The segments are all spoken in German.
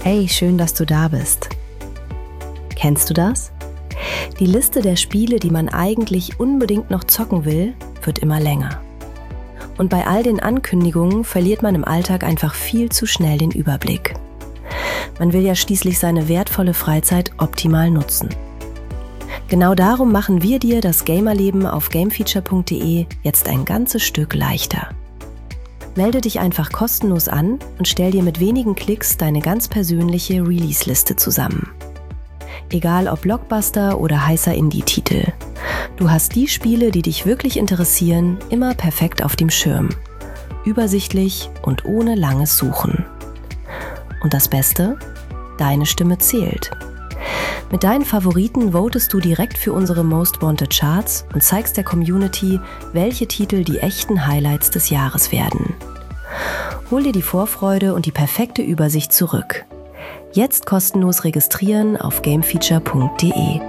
Hey, schön, dass du da bist. Kennst du das? Die Liste der Spiele, die man eigentlich unbedingt noch zocken will, wird immer länger. Und bei all den Ankündigungen verliert man im Alltag einfach viel zu schnell den Überblick. Man will ja schließlich seine wertvolle Freizeit optimal nutzen. Genau darum machen wir dir das Gamerleben auf gamefeature.de jetzt ein ganzes Stück leichter. Melde dich einfach kostenlos an und stell dir mit wenigen Klicks deine ganz persönliche Release-Liste zusammen. Egal ob Blockbuster oder heißer Indie-Titel. Du hast die Spiele, die dich wirklich interessieren, immer perfekt auf dem Schirm. Übersichtlich und ohne langes Suchen. Und das Beste? Deine Stimme zählt. Mit deinen Favoriten votest du direkt für unsere Most Wanted Charts und zeigst der Community, welche Titel die echten Highlights des Jahres werden. Hol dir die Vorfreude und die perfekte Übersicht zurück. Jetzt kostenlos registrieren auf gamefeature.de.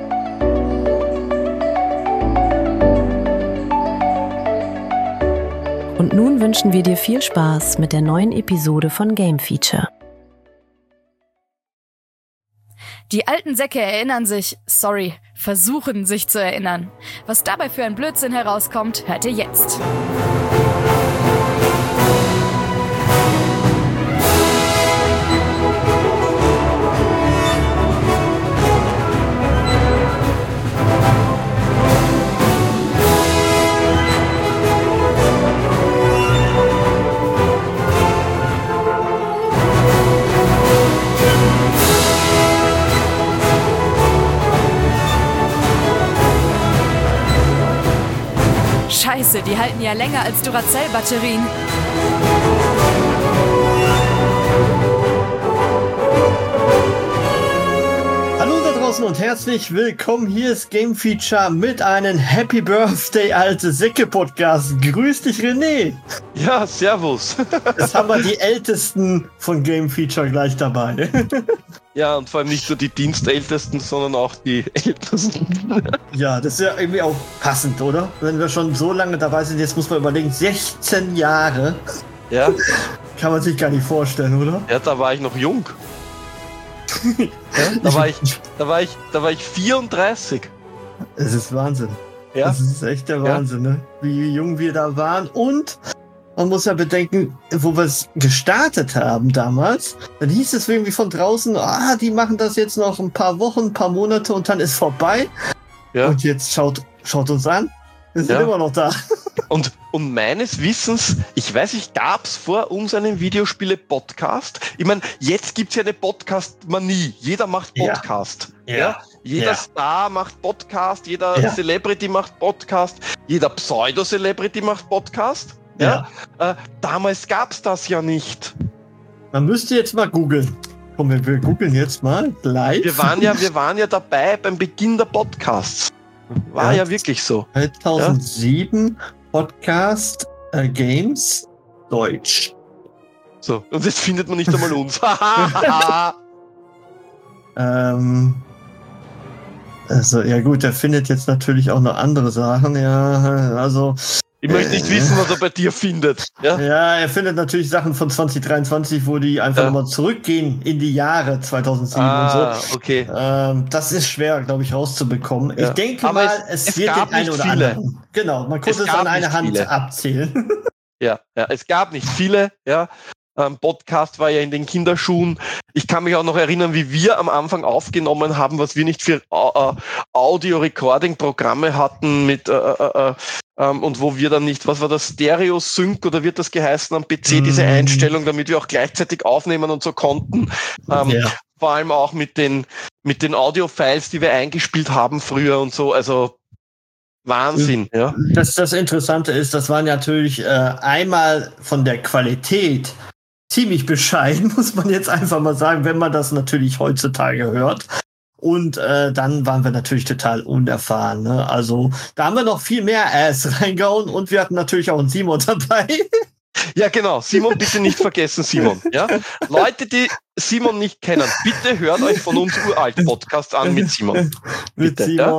Und nun wünschen wir dir viel Spaß mit der neuen Episode von Game Feature. Die alten Säcke versuchen sich zu erinnern. Was dabei für ein Blödsinn herauskommt, hört ihr jetzt. Scheiße, die halten ja länger als Duracell-Batterien. Hallo da draußen und herzlich willkommen. Hier ist Game Feature mit einem Happy Birthday alte Säcke Podcast. Grüß dich, René. Ja, servus. Jetzt haben wir die Ältesten von Game Feature gleich dabei. Ja, und vor allem nicht nur die Dienstältesten, sondern auch die Ältesten. Ja, das ist ja irgendwie auch passend, oder? Wenn wir schon so lange dabei sind, jetzt muss man überlegen, 16 Jahre. Ja. Kann man sich gar nicht vorstellen, oder? Ja, da war ich noch jung. Ja, da war ich 34. Es ist Wahnsinn. Ja. Das ist echt der Wahnsinn, ne? Wie jung wir da waren. Und man muss ja bedenken, wo wir es gestartet haben damals, dann hieß es irgendwie von draußen, die machen das jetzt noch ein paar Wochen, ein paar Monate und dann ist vorbei. Ja. Und jetzt schaut uns an. Wir sind immer noch da. Und meines Wissens, ich weiß nicht, gab's vor uns einen Videospiele-Podcast? Ich meine, jetzt gibt's ja eine Podcast-Manie. Jeder macht Podcast. Ja. Jeder Star macht Podcast, jeder Celebrity macht Podcast, jeder Pseudo-Celebrity macht Podcast. Ja. Damals gab's das ja nicht. Man müsste jetzt mal googeln. Komm, wir googeln jetzt mal live. Wir waren ja dabei beim Beginn der Podcasts. War ja wirklich so. 2007 Podcast Games Deutsch. So, und jetzt findet man nicht einmal uns. Also, ja gut, der findet jetzt natürlich auch noch andere Sachen, also... Ich möchte nicht wissen, was er bei dir findet. Ja, er findet natürlich Sachen von 2023, wo die einfach nochmal zurückgehen in die Jahre 2007 und so. Okay. Das ist schwer, glaube ich, rauszubekommen. Ich denke aber mal, es wird den einen oder anderen. Genau, man konnte es an einer Hand abzählen. Ja, es gab nicht viele, Podcast war ja in den Kinderschuhen. Ich kann mich auch noch erinnern, wie wir am Anfang aufgenommen haben, was wir nicht für Audio-Recording-Programme hatten mit und wo wir dann nicht, was war das, Stereo-Sync oder wird das geheißen am PC, diese Einstellung, damit wir auch gleichzeitig aufnehmen und so konnten. Vor allem auch mit den Audio-Files, die wir eingespielt haben früher und so, also Wahnsinn, ja. Das Interessante ist, das war natürlich einmal von der Qualität ziemlich bescheiden, muss man jetzt einfach mal sagen, wenn man das natürlich heutzutage hört. Und dann waren wir natürlich total unerfahren. Ne? Also da haben wir noch viel mehr Ass reingehauen und wir hatten natürlich auch einen Simon dabei. Ja, genau. Simon, bitte nicht vergessen, Simon. Ja? Leute, die Simon nicht kennen, bitte hört euch von uns uralt Podcast an mit Simon. Mit Simon.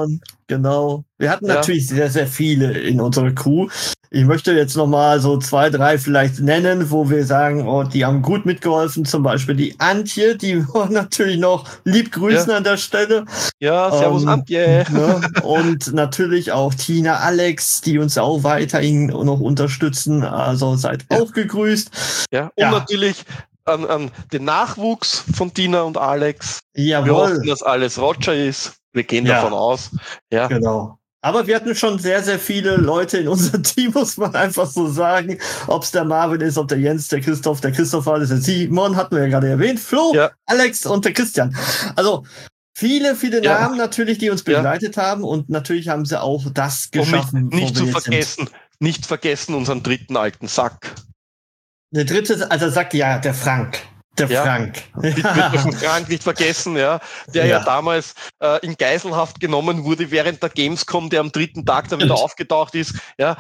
Genau. Wir hatten natürlich sehr, sehr viele in unserer Crew. Ich möchte jetzt noch mal so 2, 3 vielleicht nennen, wo wir sagen, oh, die haben gut mitgeholfen. Zum Beispiel die Antje, die wollen natürlich noch lieb grüßen an der Stelle. Ja, servus Antje. Ne? Und natürlich auch Tina, Alex, die uns auch weiterhin noch unterstützen. Also seid auch gegrüßt. Ja, und natürlich an den Nachwuchs von Tina und Alex. Jawohl. Wir hoffen, dass alles Roger ist. Wir gehen davon aus. Ja, genau. Aber wir hatten schon sehr, sehr viele Leute in unserem Team, muss man einfach so sagen. Ob es der Marvin ist, ob der Jens, der Christoph war, das ist der Simon, hatten wir ja gerade erwähnt, Flo, Alex und der Christian. Also viele, viele Namen natürlich, die uns begleitet haben und natürlich haben sie auch das geschaffen. Und nicht vergessen unseren dritten alten Sack. Der dritte, also sagt der Frank. Frank. Wird den Frank nicht vergessen, der ja damals in Geiselhaft genommen wurde während der Gamescom, der am 3. Tag dann wieder aufgetaucht ist.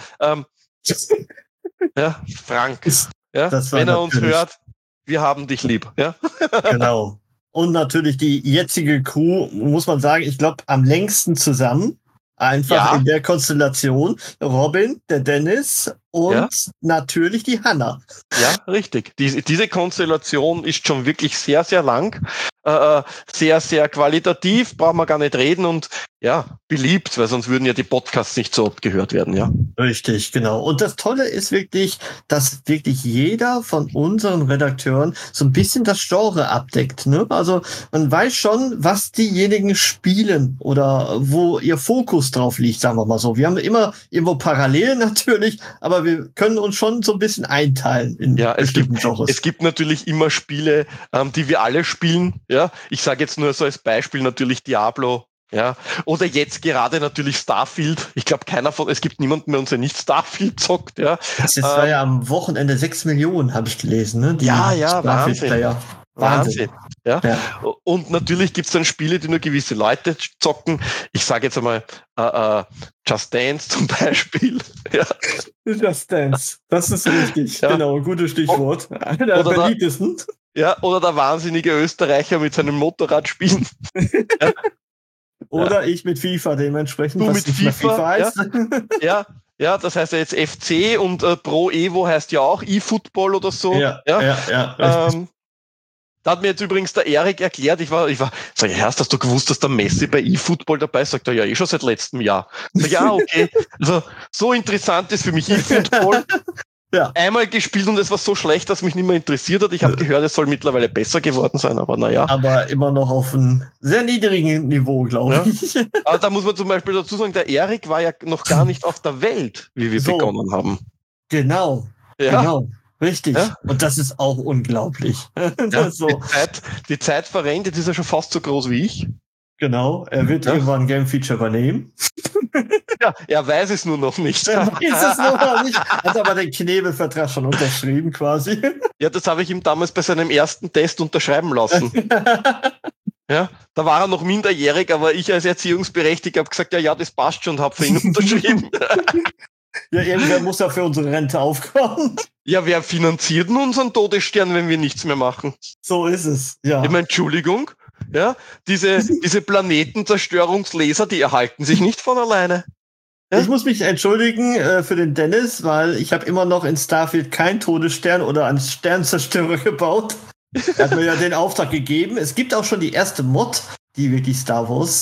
Frank. Wenn er uns hört, wir haben dich lieb. Ja? Genau. Und natürlich die jetzige Crew, muss man sagen, ich glaube, am längsten zusammen. Einfach in der Konstellation. Robin, der Dennis und natürlich die Hanna. Ja, richtig. Diese Konstellation ist schon wirklich sehr, sehr lang. Sehr, sehr qualitativ, brauchen wir gar nicht reden und beliebt, weil sonst würden ja die Podcasts nicht so oft gehört werden, Richtig, genau. Und das Tolle ist wirklich, dass wirklich jeder von unseren Redakteuren so ein bisschen das Genre abdeckt. Ne? Also man weiß schon, was diejenigen spielen oder wo ihr Fokus drauf liegt, sagen wir mal so. Wir haben immer irgendwo Parallelen natürlich, aber wir können uns schon so ein bisschen einteilen in bestimmten Genres. Es gibt natürlich immer Spiele, die wir alle spielen. Ja, ich sage jetzt nur so als Beispiel natürlich Diablo. Ja, oder jetzt gerade natürlich Starfield. Ich glaube, es gibt niemanden mehr, der nicht Starfield zockt. Ja. Das war ja am Wochenende 6 Millionen, habe ich gelesen. Ne? Wahnsinn. Ja. Und natürlich gibt es dann Spiele, die nur gewisse Leute zocken. Ich sage jetzt einmal Just Dance zum Beispiel. Ja. Just Dance, das ist richtig. Genau, ein gutes Stichwort. Einer der beliebtesten. Oder der wahnsinnige Österreicher mit seinem Motorrad spielen. Oder ich mit FIFA dementsprechend. Du mit FIFA heißt. Ja, das heißt ja jetzt FC und Pro Evo heißt ja auch eFootball oder so. Da hat mir jetzt übrigens der Erik erklärt, sag ich, hast du gewusst, dass der Messi bei eFootball dabei ist? Sagt er, ja, schon seit letztem Jahr. Sag, okay. Also, so interessant ist für mich eFootball. Einmal gespielt und es war so schlecht, dass mich nicht mehr interessiert hat. Ich habe gehört, es soll mittlerweile besser geworden sein, aber naja. Aber immer noch auf einem sehr niedrigen Niveau, glaube ich. Aber da muss man zum Beispiel dazu sagen, der Erik war ja noch gar nicht auf der Welt, wie wir begonnen haben. Genau. Richtig. Ja? Und das ist auch unglaublich. Die Zeit verrennt, jetzt ist er schon fast so groß wie ich. Genau, er wird irgendwann ein Game-Feature übernehmen. Ja, er weiß es nur noch nicht. Hat aber den Knebelvertrag schon unterschrieben quasi. Ja, das habe ich ihm damals bei seinem ersten Test unterschreiben lassen. Ja, da war er noch minderjährig, aber ich als Erziehungsberechtigter habe gesagt, ja, das passt schon und habe für ihn unterschrieben. Ja, irgendwer muss ja für unsere Rente aufkommen. Ja, wer finanziert denn unseren Todesstern, wenn wir nichts mehr machen? So ist es, ja. Ich meine, Entschuldigung, diese Planetenzerstörungslaser, die erhalten sich nicht von alleine. Ja? Ich muss mich entschuldigen für den Dennis, weil ich habe immer noch in Starfield keinen Todesstern oder einen Sternzerstörer gebaut. Er hat mir ja den Auftrag gegeben. Es gibt auch schon die erste Mod, die wirklich Star Wars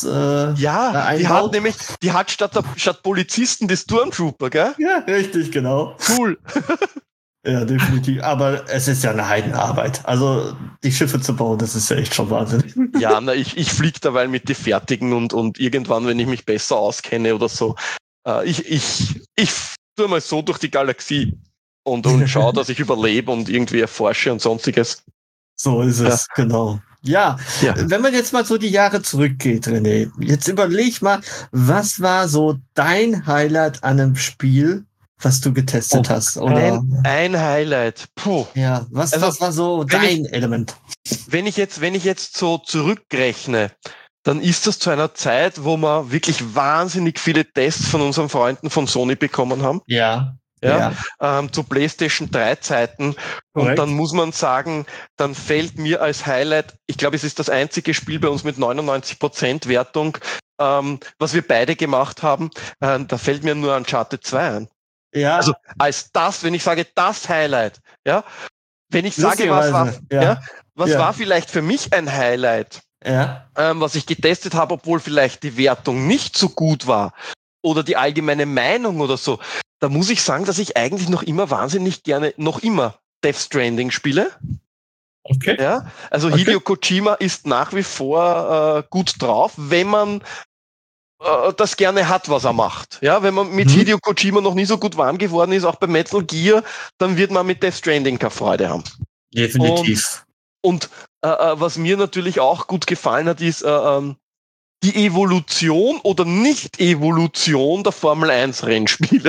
die hat statt Polizisten die Stormtrooper, gell? Ja, richtig, genau. Cool. Ja, definitiv. Aber es ist ja eine Heidenarbeit. Also die Schiffe zu bauen, das ist ja echt schon Wahnsinn. Ja, ich fliege derweil mit die fertigen und irgendwann, wenn ich mich besser auskenne oder so, ich tue mal so durch die Galaxie und schaue, dass ich überlebe und irgendwie erforsche und sonstiges. So ist es, genau. Ja, wenn man jetzt mal so die Jahre zurückgeht, René, jetzt überleg mal, was war so dein Highlight an einem Spiel, was du getestet hast? Oder? Ein Highlight. Puh. Ja, was war so dein Element? Wenn ich jetzt so zurückrechne, dann ist das zu einer Zeit, wo wir wirklich wahnsinnig viele Tests von unseren Freunden von Sony bekommen haben. Zu PlayStation 3 Zeiten. Und dann muss man sagen, dann fällt mir als Highlight, ich glaube, es ist das einzige Spiel bei uns mit 99% Wertung, was wir beide gemacht haben, da fällt mir nur Uncharted 2 ein. Ja. Also wenn ich sage, das Highlight, ja, wenn ich sage, was war vielleicht für mich ein Highlight, was ich getestet habe, obwohl vielleicht die Wertung nicht so gut war oder die allgemeine Meinung oder so, da muss ich sagen, dass ich eigentlich noch immer wahnsinnig gerne, Death Stranding spiele. Okay. Ja, also Hideo Kojima ist nach wie vor gut drauf, wenn man das gerne hat, was er macht. Ja, wenn man mit Hideo Kojima noch nie so gut warm geworden ist, auch bei Metal Gear, dann wird man mit Death Stranding keine Freude haben. Definitiv. Und was mir natürlich auch gut gefallen hat, ist die Evolution oder Nicht-Evolution der Formel 1 Rennspiele.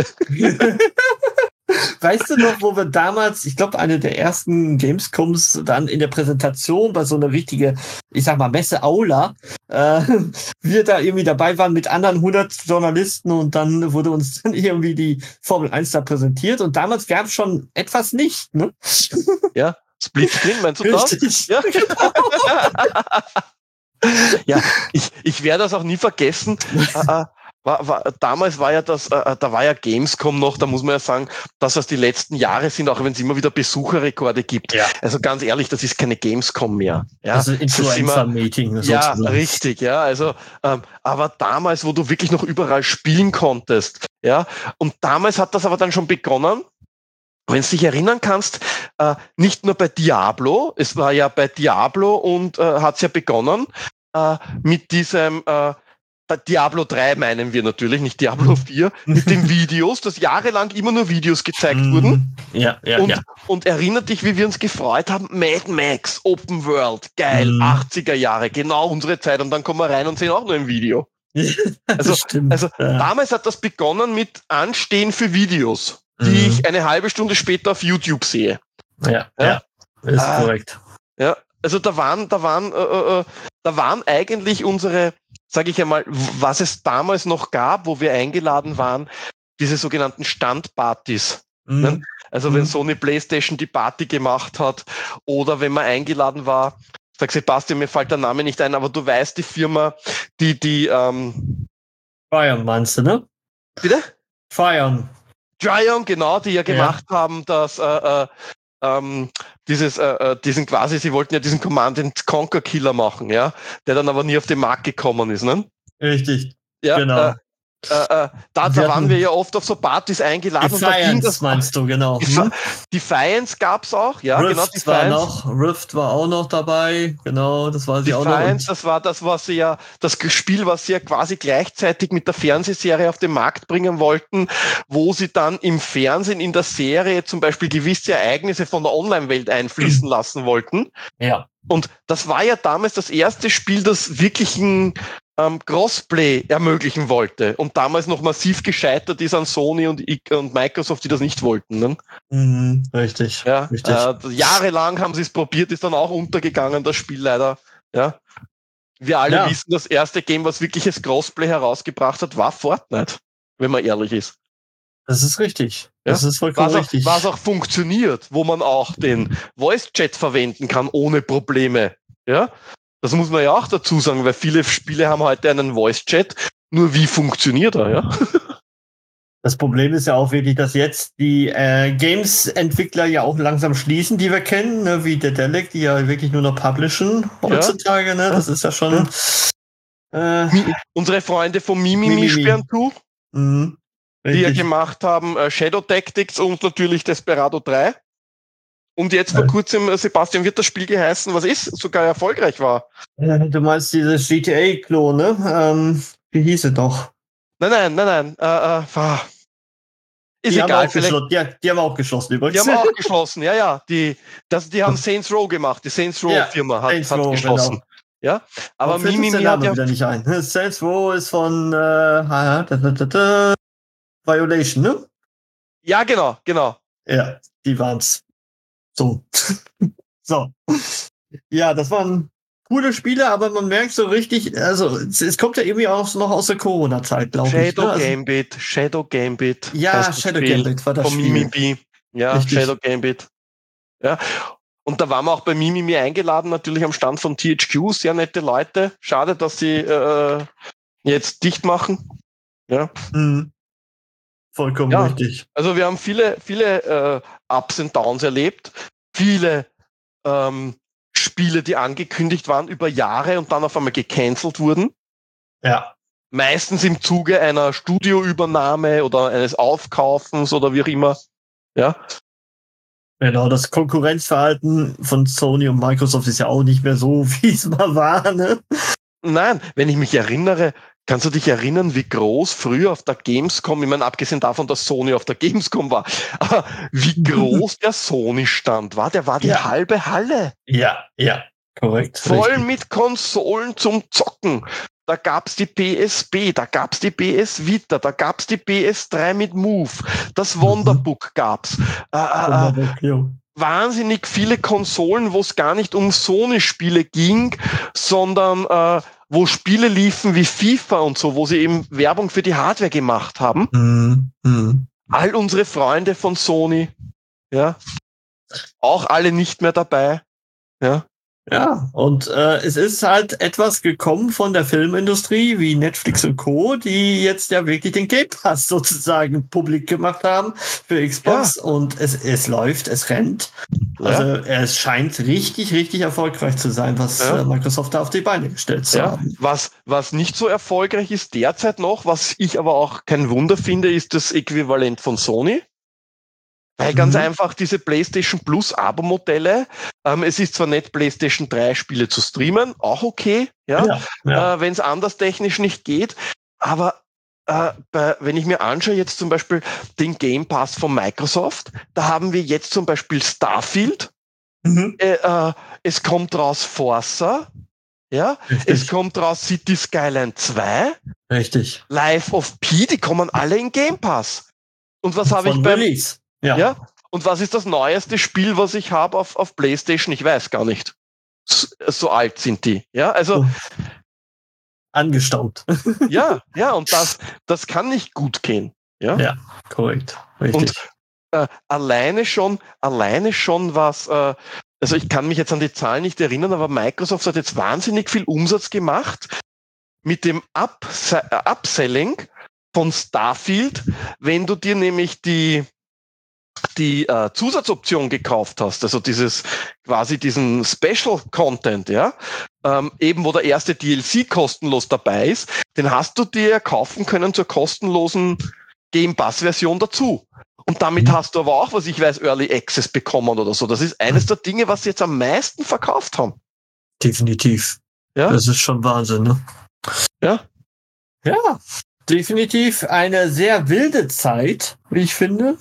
Weißt du noch, wo wir damals, ich glaube, eine der ersten Gamescoms dann in der Präsentation bei so einer richtige, ich sag mal, Messe-Aula, wir da irgendwie dabei waren mit anderen 100 Journalisten und dann wurde uns dann irgendwie die Formel 1 da präsentiert und damals gab es schon etwas nicht, ne? Ja, Splitscreen, meinst du das? Richtig. Ja, ja, ich werde das auch nie vergessen. Damals war ja da war ja Gamescom noch, da muss man ja sagen, dass das die letzten Jahre sind, auch wenn es immer wieder Besucherrekorde gibt. Ja. Also ganz ehrlich, das ist keine Gamescom mehr. Ja, also Influencer-Meeting. Ja, richtig, ja. Also, aber damals, wo du wirklich noch überall spielen konntest, ja, und damals hat das aber dann schon begonnen. Wenn du dich erinnern kannst, nicht nur bei Diablo, es war ja bei Diablo und hat's ja begonnen mit diesem Diablo 3 meinen wir natürlich, nicht Diablo 4, mit den Videos, dass jahrelang immer nur Videos gezeigt wurden. Ja. Und erinnert dich, wie wir uns gefreut haben, Mad Max, Open World, geil, 80er Jahre, genau unsere Zeit. Und dann kommen wir rein und sehen auch nur ein Video. Also damals hat das begonnen mit Anstehen für Videos, die ich eine halbe Stunde später auf YouTube sehe. Ja. Ist korrekt. Ja, also da waren eigentlich unsere, sage ich einmal, was es damals noch gab, wo wir eingeladen waren, diese sogenannten Standpartys. Ne? Also wenn Sony PlayStation die Party gemacht hat oder wenn man eingeladen war, sag Sebastian, mir fällt der Name nicht ein, aber du weißt, die Firma, die Triumph meinst du, ne? Bitte? Triumph, genau, die ja gemacht haben, dass diesen quasi, sie wollten ja diesen Command & Conquer Killer machen, ja, der dann aber nie auf den Markt gekommen ist, ne? Richtig, ja, genau. Da waren wir ja oft auf so Partys eingeladen. Defiance meinst du, genau. Defiance gab's auch, ja, Rift genau. Defiance. Rift war auch noch dabei, genau, das war sie auch noch. Defiance, das war das, was sie ja, das Spiel, was sie ja quasi gleichzeitig mit der Fernsehserie auf den Markt bringen wollten, wo sie dann im Fernsehen in der Serie zum Beispiel gewisse Ereignisse von der Online-Welt einfließen lassen wollten. Ja. Und das war ja damals das erste Spiel, das wirklich ein Crossplay ermöglichen wollte und damals noch massiv gescheitert ist an Sony und Microsoft, die das nicht wollten. Ne? Richtig. Ja, richtig. Jahrelang haben sie es probiert, ist dann auch untergegangen, das Spiel leider. Ja. Wir alle wissen, das erste Game, was wirkliches Crossplay herausgebracht hat, war Fortnite, wenn man ehrlich ist. Das ist richtig. Das ist vollkommen richtig. Was auch funktioniert, wo man auch den Voice-Chat verwenden kann, ohne Probleme. Ja. Das muss man ja auch dazu sagen, weil viele Spiele haben heute einen Voice-Chat. Nur wie funktioniert er, ja? Das Problem ist ja auch wirklich, dass jetzt die Games-Entwickler ja auch langsam schließen, die wir kennen, ne, wie Dedelic, die ja wirklich nur noch publishen heutzutage. Ne? Das ist ja schon... Unsere Freunde von Mimimi sperren zu, die ja gemacht haben Shadow Tactics und natürlich Desperado 3. Und jetzt vor kurzem, Sebastian, wird das Spiel geheißen, was sogar erfolgreich war. Du meinst dieses GTA-Klon, ne? Wie hieß es doch? Nein. Ist die egal. Die haben auch geschlossen übrigens. Die haben auch geschlossen, ja. Die haben Saints Row gemacht. Die Saints Row-Firma hat geschlossen. Genau. Ja, aber Mimimi hat ja... wieder nicht ein. Saints Row ist von Violation, ne? Ja, genau. Ja, die waren's. So. Ja, das waren coole Spiele, aber man merkt so richtig, also es kommt ja irgendwie auch noch aus der Corona-Zeit, glaube ich. Shadow Gambit. Ja, Shadow Gambit war das von Spiel. Mimimi. Ja, richtig. Shadow Gambit. Ja. Und da waren wir auch bei Mimimi eingeladen, natürlich am Stand von THQ, sehr nette Leute. Schade, dass sie jetzt dicht machen. Ja. Vollkommen richtig. Also wir haben viele Ups und Downs erlebt, viele Spiele, die angekündigt waren über Jahre und dann auf einmal gecancelt wurden. Ja. Meistens im Zuge einer Studioübernahme oder eines Aufkaufens oder wie auch immer. Ja. Genau, das Konkurrenzverhalten von Sony und Microsoft ist ja auch nicht mehr so, wie es mal war, ne? Nein, wenn ich mich erinnere, kannst du dich erinnern, wie groß früher auf der Gamescom, ich meine, abgesehen davon, dass Sony auf der Gamescom war, aber wie groß der Sony-Stand war, der war die halbe Halle. Ja, korrekt. Voll richtig. mit Konsolen zum Zocken. Da gab's die PSP, da gab's die PS Vita, da gab's die PS3 mit Move, das Wonderbook gab's. Wahnsinnig viele Konsolen, wo es gar nicht um Sony-Spiele ging, sondern wo Spiele liefen wie FIFA und so, wo sie eben Werbung für die Hardware gemacht haben. All unsere Freunde von Sony, ja, auch alle nicht mehr dabei, ja. Ja, und es ist halt etwas gekommen von der Filmindustrie wie Netflix und Co., die jetzt ja wirklich den Game Pass sozusagen publik gemacht haben für Xbox und es läuft, es rennt. Also es scheint richtig, richtig erfolgreich zu sein, was Microsoft da auf die Beine gestellt zu haben. Was nicht so erfolgreich ist derzeit noch, was ich aber auch kein Wunder finde, ist das Äquivalent von Sony. Weil ganz einfach diese PlayStation Plus Abo-Modelle, es ist zwar nett, PlayStation 3 Spiele zu streamen, auch okay, wenn es anders technisch nicht geht, aber wenn ich mir anschaue jetzt zum Beispiel den Game Pass von Microsoft, da haben wir jetzt zum Beispiel Starfield, es kommt raus Forza, es kommt raus City Skyline 2, richtig, Life of P, die kommen alle in Game Pass. Und was habe ich beim Release? Ja. Und was ist das neueste Spiel, was ich habe auf PlayStation? Ich weiß gar nicht. So alt sind die. Ja, also angestaubt. Ja, und das kann nicht gut gehen. Ja, korrekt. Richtig. Und alleine schon was, also ich kann mich jetzt an die Zahlen nicht erinnern, aber Microsoft hat jetzt wahnsinnig viel Umsatz gemacht mit dem Upselling von Starfield, wenn du dir nämlich die Zusatzoption gekauft hast, also diesen Special Content, eben wo der erste DLC kostenlos dabei ist, den hast du dir kaufen können zur kostenlosen Game Pass Version dazu. Und damit hast du aber auch, was ich weiß, Early Access bekommen oder so. Das ist eines der Dinge, was sie jetzt am meisten verkauft haben. Definitiv. Ja? Das ist schon Wahnsinn, ne? Ja. Ja. Definitiv eine sehr wilde Zeit, wie ich finde.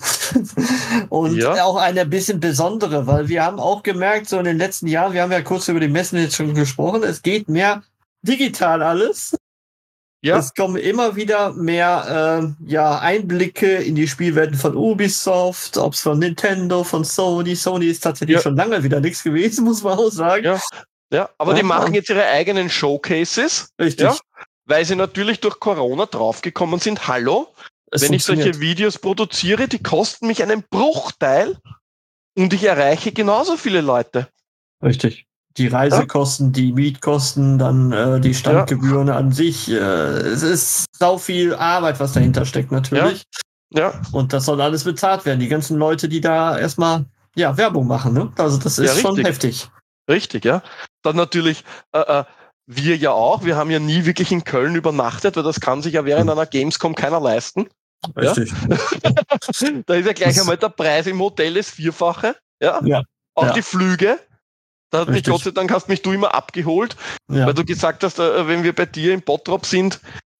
Und auch eine bisschen besondere, weil wir haben auch gemerkt, so in den letzten Jahren, wir haben ja kurz über die Messen jetzt schon gesprochen, es geht mehr digital alles. Ja. Es kommen immer wieder mehr Einblicke in die Spielwelten von Ubisoft, ob es von Nintendo, von Sony. Sony ist tatsächlich schon lange wieder nichts gewesen, muss man auch sagen. Ja, aber die machen jetzt ihre eigenen Showcases. Richtig. Ja? Weil sie natürlich durch Corona draufgekommen sind, wenn ich solche Videos produziere, die kosten mich einen Bruchteil und ich erreiche genauso viele Leute. Richtig. Die Reisekosten, die Mietkosten, dann die Standgebühren an sich. Es ist sau viel Arbeit, was dahinter steckt natürlich. Ja. Und das soll alles bezahlt werden. Die ganzen Leute, die da erstmal Werbung machen. Ne? Also das ist schon heftig. Richtig, ja. Dann natürlich wir ja auch. Wir haben ja nie wirklich in Köln übernachtet, weil das kann sich ja während einer Gamescom keiner leisten. Richtig. Ja? Da ist ja gleich einmal der Preis im Hotel das Vierfache. Ja. Auch die Flüge. Da hat mich Gott sei Dank hast mich du immer abgeholt, weil du gesagt hast, wenn wir bei dir in Bottrop sind,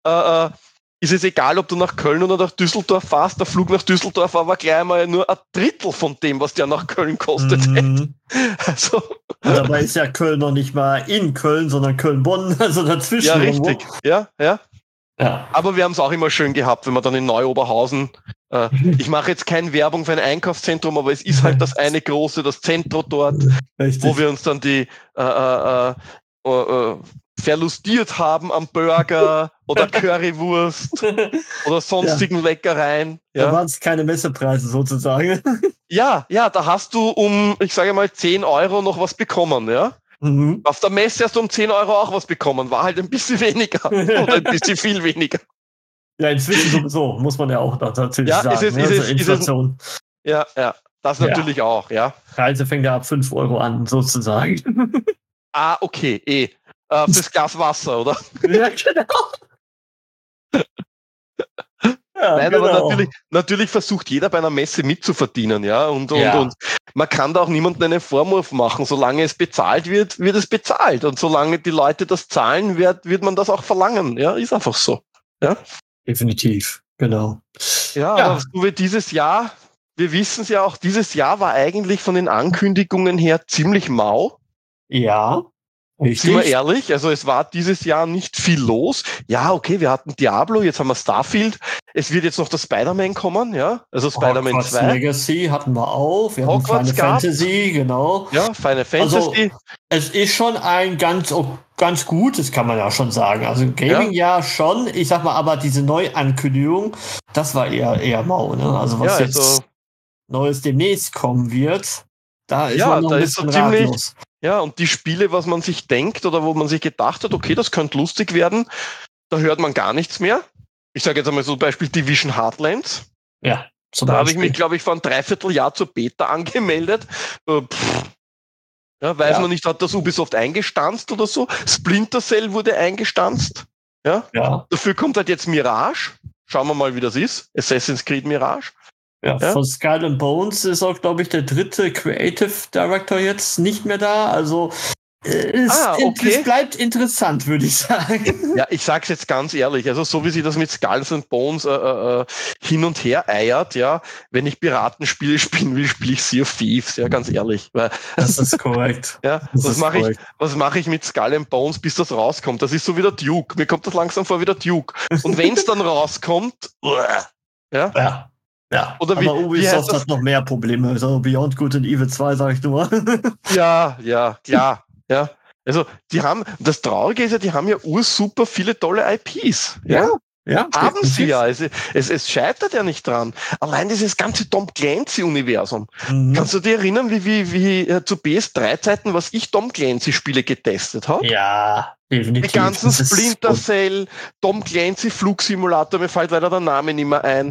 ist es egal, ob du nach Köln oder nach Düsseldorf fährst. Der Flug nach Düsseldorf war aber gleich mal nur ein Drittel von dem, was der nach Köln kostet. Also. Und dabei ist ja Köln noch nicht mal in Köln, sondern Köln-Bonn, also dazwischen. Ja, richtig. Ja. Aber wir haben es auch immer schön gehabt, wenn wir dann in Neu-Oberhausen, ich mache jetzt keine Werbung für ein Einkaufszentrum, aber es ist halt das eine große, das Zentrum dort, wo wir uns dann die verlustiert haben am Burger oder Currywurst oder sonstigen Leckereien. Da waren es keine Messepreise sozusagen. Ja, da hast du ich sage mal 10 € noch was bekommen, ja. Auf der Messe hast du um 10 Euro auch was bekommen, war halt ein bisschen weniger oder ein bisschen viel weniger. Ja, inzwischen sowieso, muss man ja auch natürlich sagen. Inflation. Das natürlich auch, ja. Preise fängt ja ab 5 Euro an, sozusagen. Okay, fürs Glas Wasser, oder? Ja, genau. Nein, genau. Aber natürlich versucht jeder bei einer Messe mitzuverdienen, ja. Und man kann da auch niemandem einen Vorwurf machen. Solange es bezahlt wird, wird es bezahlt. Und solange die Leute das zahlen, wird man das auch verlangen. Ja, ist einfach so. Ja? Definitiv, genau. Ja, aber so wie dieses Jahr, wir wissen es ja auch, dieses Jahr war eigentlich von den Ankündigungen her ziemlich mau. Ja. Richtig. Sind wir ehrlich, also es war dieses Jahr nicht viel los. Ja, okay, wir hatten Diablo, jetzt haben wir Starfield. Es wird jetzt noch das Spider-Man kommen, ja, also Spider-Man 2. Legacy hatten wir auch. Wir hatten Final Fantasy, genau. Ja, Final Fantasy. Also, es ist schon ein ganz gutes, kann man ja schon sagen. Also Gaming ja schon. Ich sag mal, aber diese Neuankündigung, das war eher mau, ne? Also was jetzt Neues demnächst kommen wird, da ist man noch ein bisschen ratlos. Ja, und die Spiele, was man sich denkt oder wo man sich gedacht hat, okay, das könnte lustig werden, da hört man gar nichts mehr. Ich sage jetzt einmal so Beispiel Division Heartlands. Ja, da habe ich mich, glaube ich, vor einem Dreivierteljahr zur Beta angemeldet. Weiß man nicht, hat das Ubisoft eingestanzt oder so. Splinter Cell wurde eingestanzt. Ja. Dafür kommt halt jetzt Mirage. Schauen wir mal, wie das ist. Assassin's Creed Mirage. Ja, von Skull and Bones ist auch, glaube ich, der 3. Creative Director jetzt nicht mehr da. Also es bleibt interessant, würde ich sagen. Ja, ich sag's jetzt ganz ehrlich, also so wie sie das mit Skulls and Bones hin und her eiert, ja, wenn ich Piratenspiele spielen will, spiele ich Sea of Thieves, ja, ganz ehrlich. Weil, das ist korrekt. Ja, was mache ich mit Skull and Bones, bis das rauskommt? Das ist so wie der Duke. Mir kommt das langsam vor wie der Duke. Und wenn's dann rauskommt, ja. Oder aber Ubisoft hat noch mehr Probleme. Also Beyond Good and Evil 2, sag ich nur. Ja, klar. Ja. Also das Traurige ist ja, die haben ja ursuper viele tolle IPs. Ja. Haben sie ja. Es scheitert ja nicht dran. Allein dieses ganze Tom Clancy-Universum. Kannst du dir erinnern, wie zu PS3-Zeiten, was ich Tom Clancy-Spiele getestet habe? Ja, definitiv. Die ganzen Splinter Cell, Tom Clancy Flugsimulator, mir fällt leider der Name nicht mehr ein.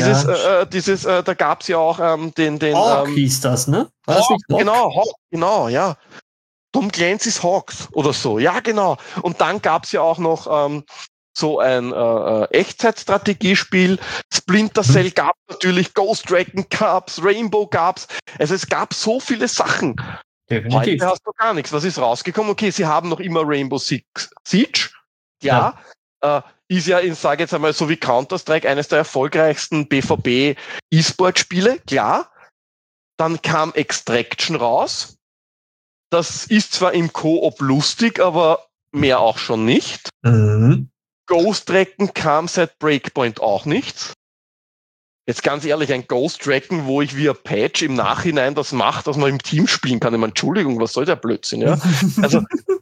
Da gab's ja auch den Hawk hieß das, ne? Hawk, genau, ja. Tom Clancy's Hawks oder so, ja genau. Und dann gab's ja auch noch so ein Echtzeitstrategiespiel. Splinter Cell gab's natürlich, Ghost Recon gab's, Rainbow gab's. Also es gab so viele Sachen. Definitiv. Heute hast du gar nichts. Was ist rausgekommen? Okay, sie haben noch immer Rainbow Six Siege. Ja. Ist ja, ich sage jetzt einmal so wie Counter-Strike, eines der erfolgreichsten BVB-E-Sport-Spiele, klar. Dann kam Extraction raus. Das ist zwar im Koop lustig, aber mehr auch schon nicht. Ghost Recon kam seit Breakpoint auch nichts. Jetzt ganz ehrlich, ein Ghost Recon, wo ich via Patch im Nachhinein das mache, dass man im Team spielen kann. Ich meine, Entschuldigung, was soll der Blödsinn, ja? Also,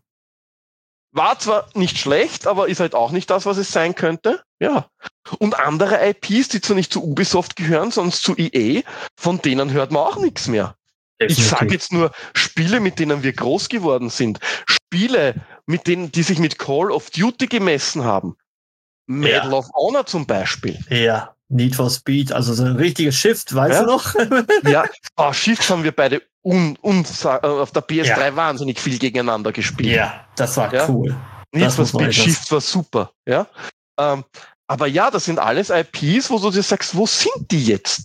war zwar nicht schlecht, aber ist halt auch nicht das, was es sein könnte. Ja. Und andere IPs, die zwar nicht zu Ubisoft gehören, sondern zu EA, von denen hört man auch nichts mehr. Definitiv. Ich sage jetzt nur Spiele, mit denen wir groß geworden sind. Spiele, die sich mit Call of Duty gemessen haben. Medal of Honor zum Beispiel. Ja, Need for Speed, also so ein richtiges Shift, weißt du noch? Ja, Shift haben wir beide auf der PS3 wahnsinnig viel gegeneinander gespielt. Ja, das war cool. Need for Speed Shift war super. Ja, aber ja, das sind alles IPs, wo du dir sagst, wo sind die jetzt?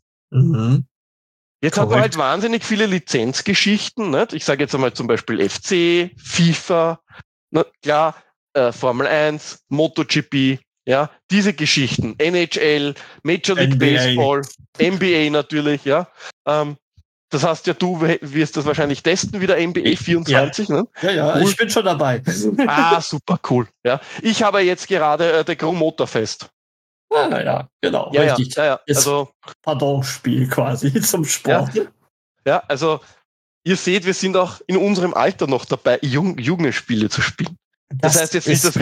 Jetzt hat man halt wahnsinnig viele Lizenzgeschichten. Nicht? Ich sage jetzt einmal zum Beispiel FC, FIFA, klar, Formel 1, MotoGP, ja, diese Geschichten, NHL, Major League Baseball, NBA natürlich, ja. Das heißt ja, du wirst das wahrscheinlich testen, wieder NBA 24, ja. Ne? Ja, cool. Ich bin schon dabei. Super, cool. Ja. Ich habe jetzt gerade der Crew Motorfest. Ja, genau, richtig. Also Pardon-Spiel quasi zum Sport. Ja, also ihr seht, wir sind auch in unserem Alter noch dabei, junge Spiele zu spielen. Das heißt jetzt nicht, dass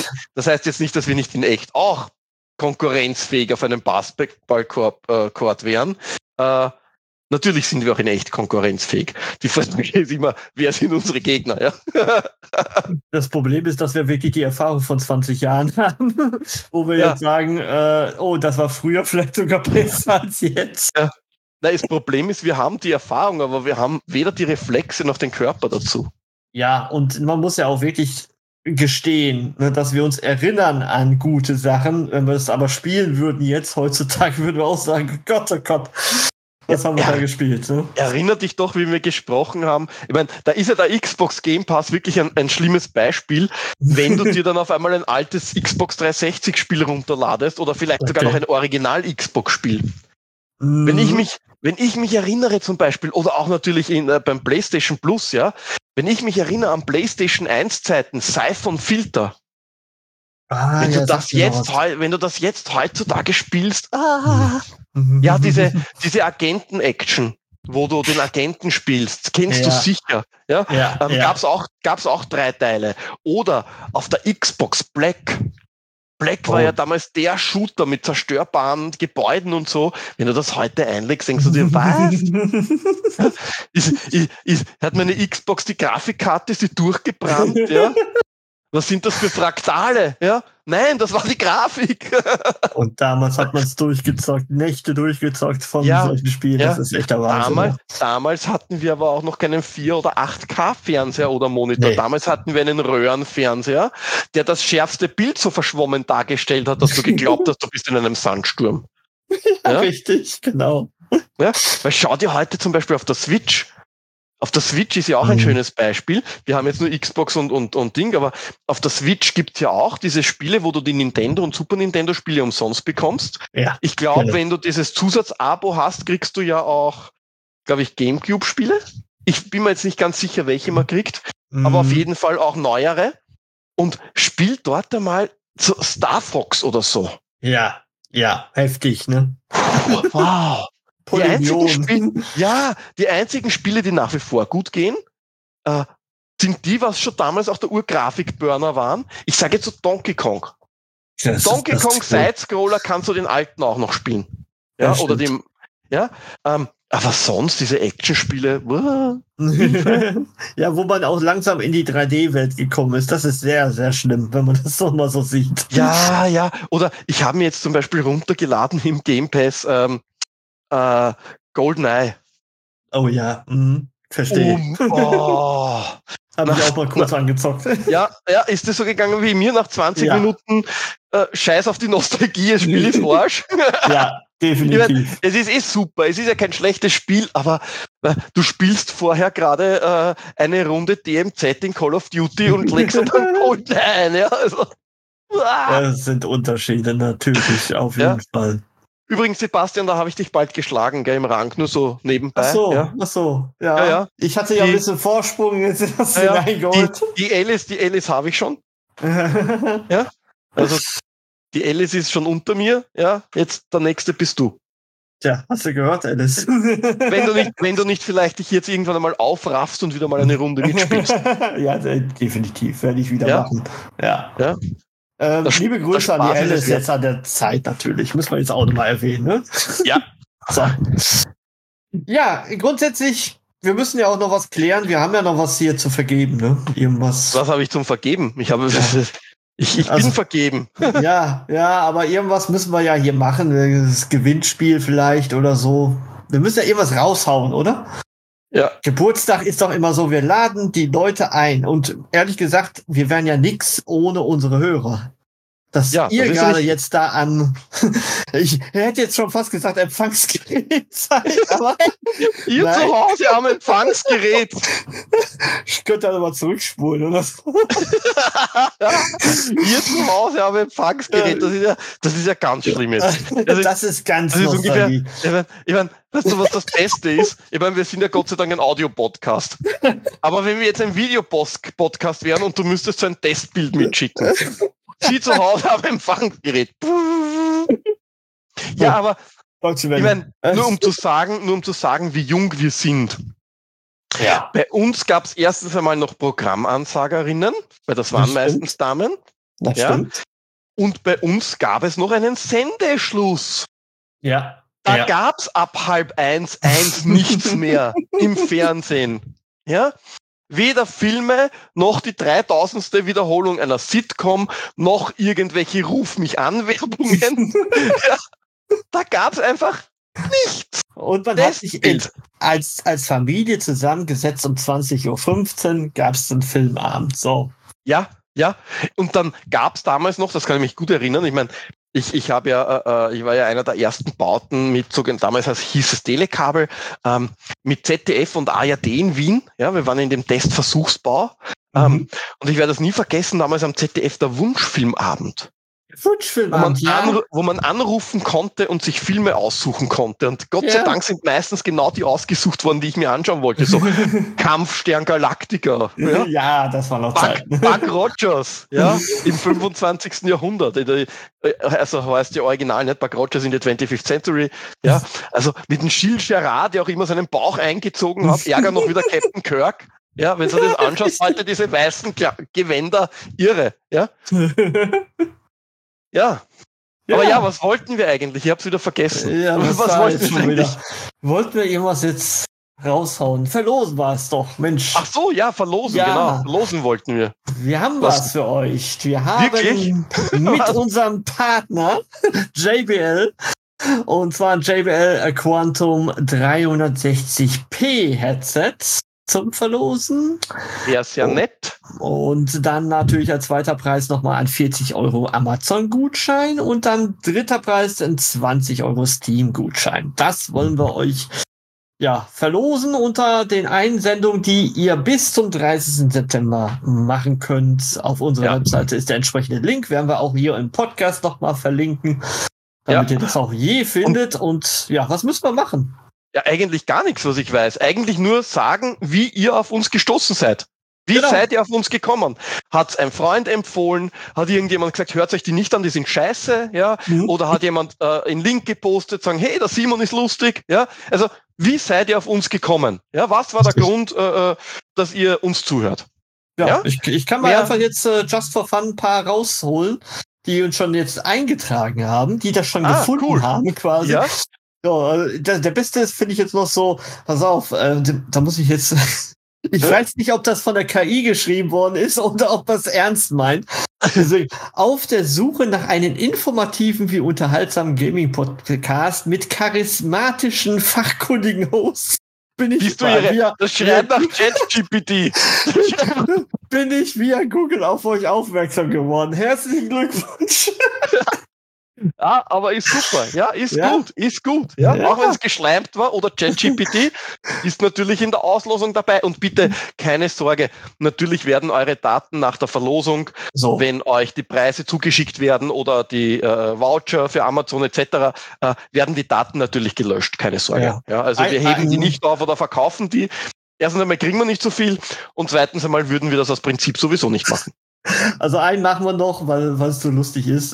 wir nicht in echt auch konkurrenzfähig auf einem Basketballcourt wären. Natürlich sind wir auch in echt konkurrenzfähig. Die Frage ist immer, wer sind unsere Gegner? Ja? Das Problem ist, dass wir wirklich die Erfahrung von 20 Jahren haben, wo wir jetzt sagen, das war früher vielleicht sogar besser als jetzt. Ja. Nein, das Problem ist, wir haben die Erfahrung, aber wir haben weder die Reflexe noch den Körper dazu. Ja, und man muss ja auch wirklich gestehen, dass wir uns erinnern an gute Sachen. Wenn wir es aber spielen würden jetzt, heutzutage, würden wir auch sagen, Gott, oh Gott, was haben wir da gespielt? Ne? Erinnert dich doch, wie wir gesprochen haben. Ich meine, da ist ja der Xbox Game Pass wirklich ein schlimmes Beispiel, wenn du dir dann auf einmal ein altes Xbox 360-Spiel runterladest oder vielleicht sogar noch ein Original-Xbox-Spiel. Wenn ich mich erinnere zum Beispiel, oder auch natürlich beim PlayStation Plus, ja, wenn ich mich erinnere an PlayStation 1 Zeiten, Siphon Filter, wenn du das jetzt heutzutage spielst, ja, diese Agenten-Action, wo du den Agenten spielst, kennst du sicher, ja, gab's auch 3 Teile. Oder auf der Xbox Black war ja damals der Shooter mit zerstörbaren Gebäuden und so. Wenn du das heute einlegst, denkst du dir, was? Hat meine Xbox die Grafikkarte, ist die durchgebrannt? Ja? Was sind das für Fraktale? Ja? Nein, das war die Grafik. Und damals hat man es Nächte durchgezockt von solchen Spielen. Das ist echt der Wahnsinn. Damals hatten wir aber auch noch keinen 4- oder 8K-Fernseher oder Monitor. Nee. Damals hatten wir einen Röhrenfernseher, der das schärfste Bild so verschwommen dargestellt hat, dass du geglaubt hast, du bist in einem Sandsturm. Ja? Richtig, genau. Ja? Weil schau dir heute zum Beispiel auf der Switch. Auf der Switch ist ja auch ein schönes Beispiel. Wir haben jetzt nur Xbox und Ding, aber auf der Switch gibt's ja auch diese Spiele, wo du die Nintendo und Super Nintendo Spiele umsonst bekommst. Ja, ich glaube, wenn du dieses Zusatzabo hast, kriegst du ja auch, glaube ich, Gamecube-Spiele. Ich bin mir jetzt nicht ganz sicher, welche man kriegt, aber auf jeden Fall auch neuere. Und spiel dort einmal so Star Fox oder so. Ja, heftig, ne? Wow. Die einzigen Spiele, die nach wie vor gut gehen, sind die, was schon damals auch der Urgrafikburner waren. Ich sage jetzt so Donkey Kong. Donkey Kong Side-Scroller kannst du den alten auch noch spielen. Ja, oder dem, aber sonst diese Actionspiele. Ja, wo man auch langsam in die 3D-Welt gekommen ist. Das ist sehr, sehr schlimm, wenn man das doch mal so sieht. Ja. Oder ich habe mir jetzt zum Beispiel runtergeladen im Game Pass GoldenEye. Oh ja, verstehe. Habe ich auch mal kurz angezockt. Ja, ist das so gegangen wie mir nach 20 Minuten? Scheiß auf die Nostalgie, das Spiel ist Arsch. Ja, definitiv. Es ist super, es ist ja kein schlechtes Spiel, aber du spielst vorher gerade eine Runde DMZ in Call of Duty und legst dann GoldenEye ein. Ja, also. Das sind Unterschiede, natürlich, auf jeden Fall. Übrigens, Sebastian, da habe ich dich bald geschlagen, gell, im Rang, nur so nebenbei. Ach so. Ja. Ich hatte ja ein bisschen Vorsprung, jetzt hast du reingeholt. Die Alice habe ich schon. Ja, also die Alice ist schon unter mir, ja, jetzt der nächste bist du. Tja, hast du gehört, Alice? Wenn du nicht vielleicht dich jetzt irgendwann einmal aufraffst und wieder mal eine Runde mitspielst. Ja, definitiv, werde ich wieder machen. Ja. Liebe Grüße an die Alice jetzt an der Zeit natürlich. Müssen wir jetzt auch nochmal erwähnen, ne? Ja. So. Ja, grundsätzlich, wir müssen ja auch noch was klären. Wir haben ja noch was hier zu vergeben, ne? Irgendwas. Was habe ich zum Vergeben? Ich bin vergeben. Ja, aber irgendwas müssen wir ja hier machen. Das Gewinnspiel vielleicht oder so. Wir müssen ja irgendwas raushauen, oder? Ja. Geburtstag ist doch immer so, wir laden die Leute ein. Und ehrlich gesagt, wir wären ja nix ohne unsere Hörer. Dass ihr gerade jetzt da am, ich hätte jetzt schon fast gesagt, Empfangsgerät seid, aber ihr zu Hause am Empfangsgerät. Ich könnte da mal zurückspulen, oder so. Ihr zu Hause am Empfangsgerät, das ist ja ganz schlimm jetzt. Das ist ganz ungefähr. Ich meine, weißt du, was das Beste ist? Ich meine, wir sind ja Gott sei Dank ein Audio-Podcast. Aber wenn wir jetzt ein Videopodcast wären und du müsstest so ein Testbild mitschicken. Sie zu Hause am Empfangsgerät. Ja, aber ich meine, nur um zu sagen, wie jung wir sind. Ja. Bei uns gab es erstens einmal noch Programmansagerinnen, weil das waren meistens Damen. Das stimmt. Und bei uns gab es noch einen Sendeschluss. Ja. Da gab's ab 12:30 nichts mehr im Fernsehen. Ja? Weder Filme, noch die 3000. Wiederholung einer Sitcom, noch irgendwelche Ruf-mich-an-Werbungen. Ja, da gab's einfach nichts. Und man hat sich als Familie zusammengesetzt um 20:15 Uhr, gab's einen Filmabend. So. Ja. Und dann gab's damals noch, das kann ich mich gut erinnern, ich meine, ich war ja einer der ersten Bauten mit damals hieß es Telekabel, mit ZDF und ARD in Wien. Ja, wir waren in dem Testversuchsbau. Und ich werde das nie vergessen, damals am ZDF der Wunschfilmabend. Wo man anrufen konnte und sich Filme aussuchen konnte. Und Gott sei Dank sind meistens genau die ausgesucht worden, die ich mir anschauen wollte. So Kampfstern Galactica. Ja, das war noch Zeit. Buck Rogers, im 25. Jahrhundert. Also heißt ja original nicht Buck Rogers in the 25th Century. Ja, also mit dem Gilles Gerard, der auch immer seinen Bauch eingezogen hat, Ärger noch wieder Captain Kirk. Ja, wenn du das anschaust, heute diese weißen Gewänder, irre. Ja. Ja. Aber was wollten wir eigentlich? Ich hab's wieder vergessen. Ja, was wollten wir schon wieder? Wollten wir irgendwas jetzt raushauen? Verlosen war es doch, Mensch. Ach so, ja, verlosen, genau. Verlosen wollten wir. Wir haben was für euch. Wir haben mit unserem Partner JBL, und zwar ein JBL Quantum 360p Headset zum Verlosen. Ja, sehr nett. Und dann natürlich als zweiter Preis nochmal ein 40 € Amazon-Gutschein und dann dritter Preis ein 20 € Steam-Gutschein. Das wollen wir euch verlosen unter den Einsendungen, die ihr bis zum 30. September machen könnt. Auf unserer Webseite ist der entsprechende Link. Werden wir auch hier im Podcast nochmal verlinken, damit ihr das auch findet. Und was müssen wir machen? Ja, eigentlich gar nichts, was ich weiß. Eigentlich nur sagen, wie ihr auf uns gestoßen seid. Wie seid ihr auf uns gekommen? Hat's ein Freund empfohlen? Hat irgendjemand gesagt, hört euch die nicht an, die sind scheiße? Ja? Oder hat jemand einen Link gepostet, sagen, hey, der Simon ist lustig? Ja? Also, wie seid ihr auf uns gekommen? Ja, was war der Grund, dass ihr uns zuhört? Ja? Ich kann mal einfach jetzt just for fun ein paar rausholen, die uns schon jetzt eingetragen haben, die das schon gefunden haben quasi. Ja? So, der Beste ist, finde ich jetzt noch so, pass auf, da muss ich jetzt, ich weiß nicht, ob das von der KI geschrieben worden ist oder ob das ernst meint. Deswegen, auf der Suche nach einem informativen wie unterhaltsamen Gaming-Podcast mit charismatischen, fachkundigen Hosts bin ich das schreibt nach ChatGPT. Bin ich via Google auf euch aufmerksam geworden. Herzlichen Glückwunsch. Ja, aber ist super. Ja, ist gut. Ja, auch wenn es geschleimt war oder ChatGPT ist natürlich in der Auslosung dabei. Und bitte keine Sorge, natürlich werden eure Daten nach der Verlosung, wenn euch die Preise zugeschickt werden oder die Voucher für Amazon etc., werden die Daten natürlich gelöscht. Keine Sorge. Ja, also wir heben die nicht auf oder verkaufen die. Erstens einmal kriegen wir nicht so viel und zweitens einmal würden wir das aus Prinzip sowieso nicht machen. Also einen machen wir noch, weil es so lustig ist.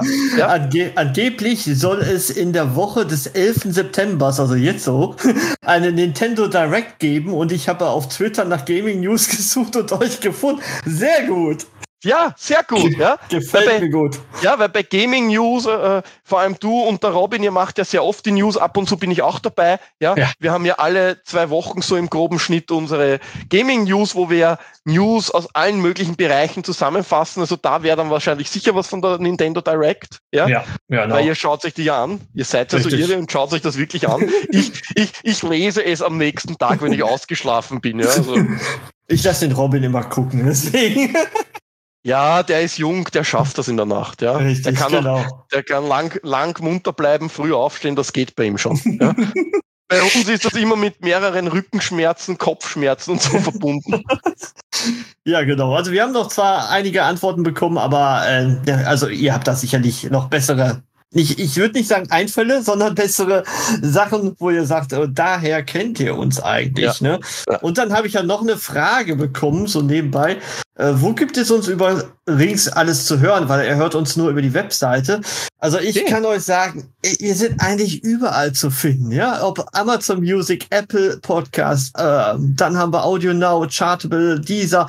Angeblich soll es in der Woche des 11. September, also jetzt eine Nintendo Direct geben und ich habe auf Twitter nach Gaming News gesucht und euch gefunden. Sehr gut. Ja, sehr gut. Ja. Gefällt mir gut. Ja, weil bei Gaming News, vor allem du und der Robin, ihr macht ja sehr oft die News, ab und zu bin ich auch dabei. Ja. Wir haben ja alle 2 Wochen so im groben Schnitt unsere Gaming News, wo wir News aus allen möglichen Bereichen zusammenfassen. Also da wäre dann wahrscheinlich sicher was von der Nintendo Direct. Ja, genau. Weil ihr schaut euch die ja an. Ihr seid ja so irre und schaut euch das wirklich an. Ich lese es am nächsten Tag, wenn ich ausgeschlafen bin. Ja, also. Ich lasse den Robin immer gucken, deswegen. Ja, der ist jung, der schafft das in der Nacht. Ja. Richtig, der kann lang munter bleiben, früh aufstehen, das geht bei ihm schon. Ja. Bei uns ist das immer mit mehreren Rückenschmerzen, Kopfschmerzen und so verbunden. Ja, genau. Also wir haben noch zwar einige Antworten bekommen, aber also ihr habt da sicherlich noch bessere, ich würde nicht sagen Einfälle, sondern bessere Sachen, wo ihr sagt, daher kennt ihr uns eigentlich. Ne? Ja. Und dann habe ich ja noch eine Frage bekommen, so nebenbei. Wo gibt es uns übrigens alles zu hören? Weil er hört uns nur über die Webseite. Also ich kann euch sagen, ihr seid eigentlich überall zu finden. Ja, ob Amazon Music, Apple Podcast, dann haben wir Audio Now, Chartable, Deezer.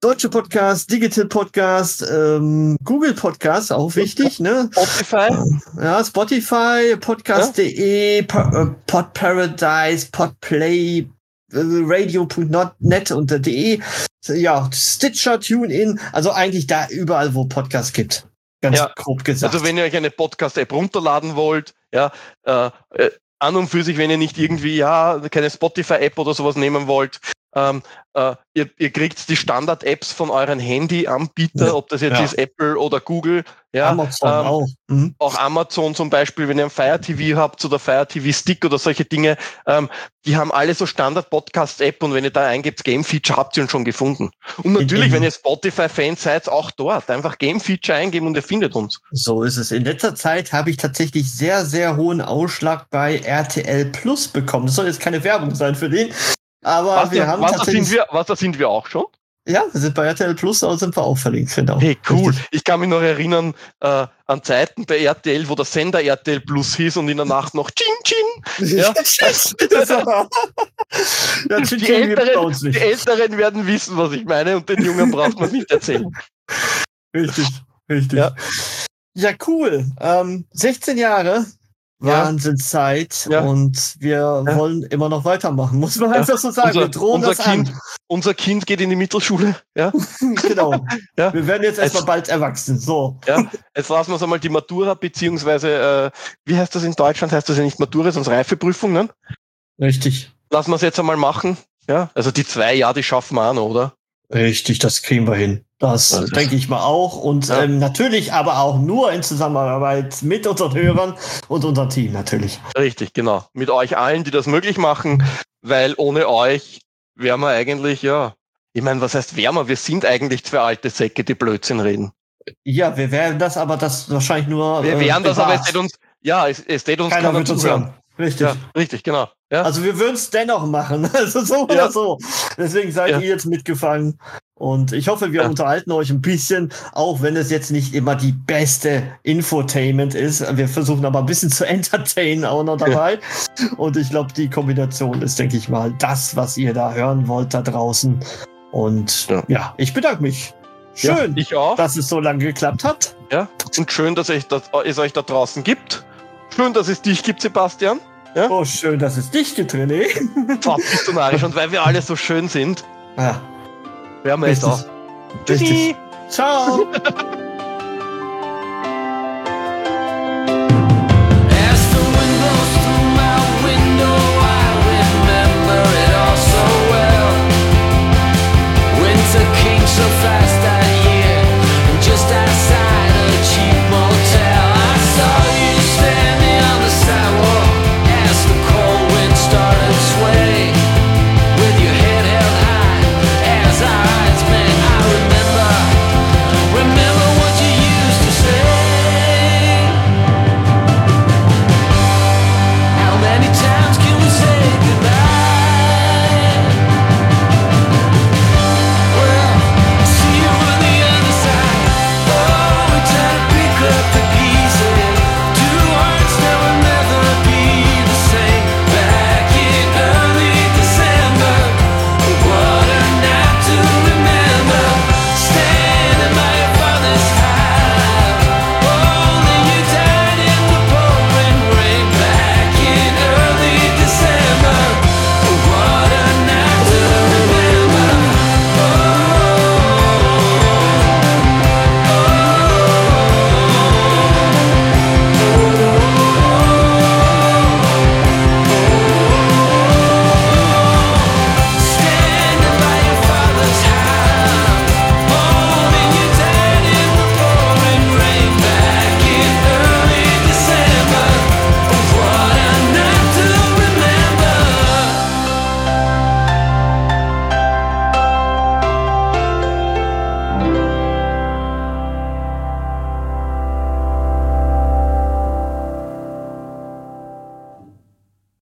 Deutsche Podcast, Digital Podcast, Google Podcast, auch wichtig, ne? Spotify. Ja, Spotify, podcast.de, Podparadise, Podplay, radio.net und .de, ja, Stitcher, TuneIn, also eigentlich da überall, wo Podcasts gibt. Ganz grob gesagt. Also wenn ihr euch eine Podcast-App runterladen wollt, an und für sich, wenn ihr nicht irgendwie, keine Spotify-App oder sowas nehmen wollt, ihr kriegt die Standard-Apps von euren Handy-Anbieter, ob das jetzt ist Apple oder Google. Ja, Amazon auch. Auch Amazon zum Beispiel, wenn ihr ein Fire TV habt oder Fire TV Stick oder solche Dinge, die haben alle so Standard-Podcast-App und wenn ihr da eingebt, Game-Feature, habt ihr ihn schon gefunden. Und natürlich, wenn ihr Spotify-Fans seid, auch dort. Einfach Game-Feature eingeben und ihr findet uns. So ist es. In letzter Zeit habe ich tatsächlich sehr, sehr hohen Ausschlag bei RTL Plus bekommen. Das soll jetzt keine Werbung sein für den. Aber da sind wir auch schon? Ja, wir sind bei RTL Plus, da sind wir auch verlinkt, genau. Hey, cool. Richtig. Ich kann mich noch erinnern an Zeiten bei RTL, wo der Sender RTL Plus hieß und in der Nacht noch Chin Chin. Ja. Die Älteren werden wissen, was ich meine und den Jungen braucht man es nicht erzählen. Richtig. Ja, cool. 16 Jahre. Wahnsinnszeit und wir wollen immer noch weitermachen, muss man einfach so sagen. Wir drohen das an. Unser Kind geht in die Mittelschule. Ja? Genau. Wir werden jetzt erstmal bald erwachsen. So. Ja. Jetzt lassen wir uns einmal die Matura, beziehungsweise, wie heißt das in Deutschland? Heißt das ja nicht Matura, sondern Reifeprüfung, ne? Richtig. Lassen wir es jetzt einmal machen. Ja? Also die 2 Jahre, die schaffen wir auch noch, oder? Richtig, das kriegen wir hin. Das denke ich mal auch. Und natürlich aber auch nur in Zusammenarbeit mit unseren Hörern und unserem Team natürlich. Richtig, genau. Mit euch allen, die das möglich machen, weil ohne euch wären wir eigentlich, ich meine, was heißt wären wir? Wir sind eigentlich 2 alte Säcke, die Blödsinn reden. Ja, wir wären das, aber das wahrscheinlich nur. Wir wären das, aber es steht uns keiner wird uns hören. Richtig. Ja, richtig, genau. Ja. Also wir würden es dennoch machen, also so oder so. Deswegen seid ihr jetzt mitgefangen und ich hoffe, wir unterhalten euch ein bisschen, auch wenn es jetzt nicht immer die beste Infotainment ist. Wir versuchen aber ein bisschen zu entertainen auch noch dabei und ich glaube, die Kombination ist, denke ich mal, das, was ihr da hören wollt da draußen und ich bedanke mich. Schön, ich auch. Dass es so lange geklappt hat. Ja, und schön, dass es euch da draußen gibt. Schön, dass es dich gibt, Sebastian. Ja? Oh, schön, dass es dich gibt, René. Bist du narrisch. Und weil wir alle so schön sind, ja. hören wir jetzt auf. Richtig. Ciao.